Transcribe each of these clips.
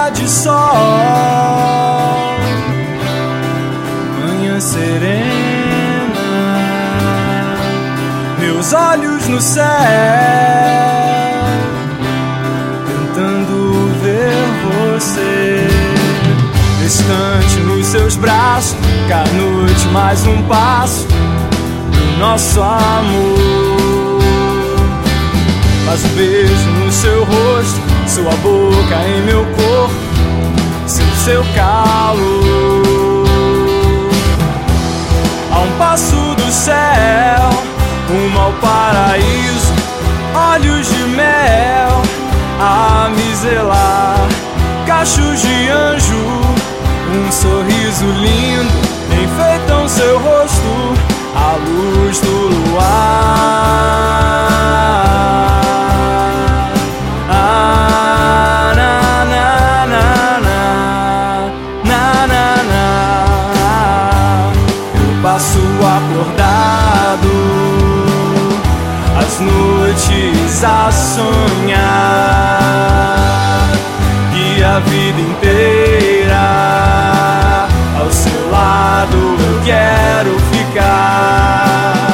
manhã de sol, manhã serena, meus olhos no céu, tentando ver você, distante nos seus braços. Cada noite mais um passo do nosso amor. Mas um beijo no seu rosto, sua boca em meu corpo, sinto seu calor. A um passo do céu, rumo ao paraíso, olhos de mel a me zelar, cachos de anjo, um sorriso lindo enfeitam seu rosto à luz do luar. Passo acordado, as noites a sonhar, e a vida inteira ao seu lado eu quero ficar.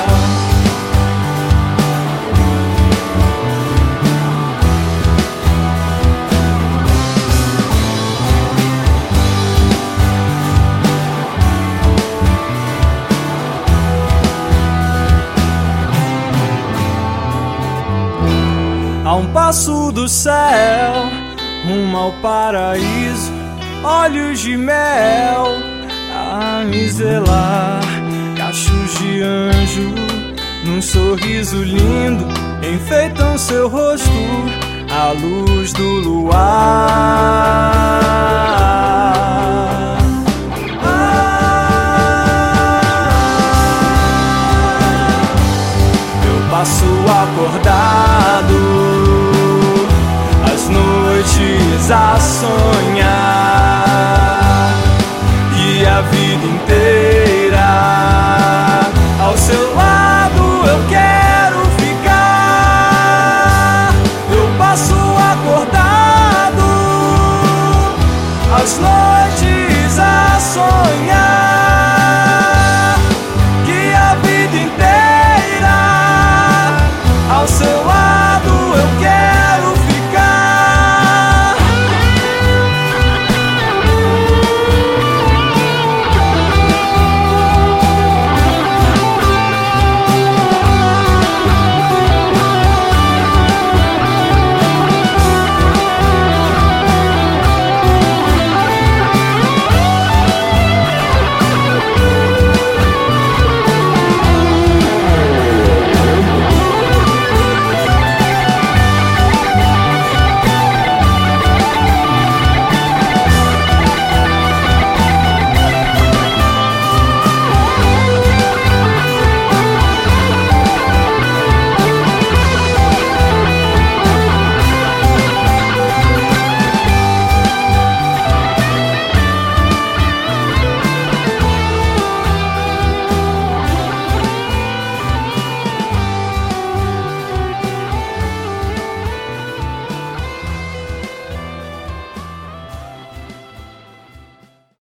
A um passo do céu, rumo ao paraíso, olhos de mel a me zelar, cachos de anjo, num sorriso lindo enfeitam seu rosto à luz do luar. Eu passo acordado, noites a sonhar, e a vida inteira ao seu lado eu quero ficar. Eu passo acordado, as noites a sonhar,